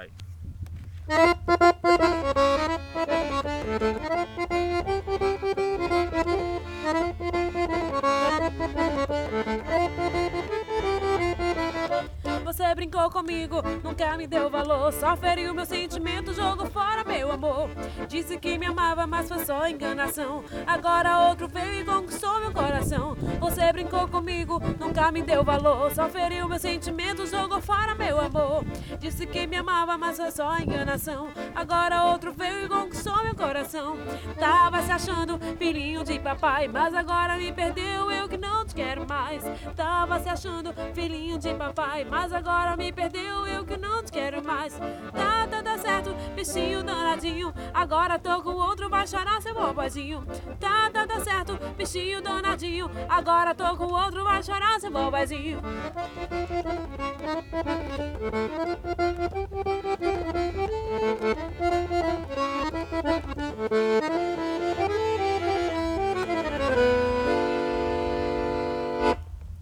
vai. Você brincou comigo, nunca me deu valor, só feriu meu sentimento, jogou fora meu amor. Disse que me amava, mas foi só enganação. Agora outro veio e conquistou meu coração. Você brincou comigo, nunca me deu valor, só feriu meu sentimento, jogou fora meu amor. Disse que me amava, mas foi só enganação. Agora outro veio e conquistou meu coração. Tava se achando filhinho de papai, mas agora me perdeu, eu que não te quero mais. Tava se achando filhinho de papai, mas agora me perdeu, eu que não te quero mais. Tá certo, bichinho danadinho, agora tô com outro, vai chorar seu bobazinho. Tá certo, bichinho danadinho, agora tô com outro, vai chorar seu bobazinho.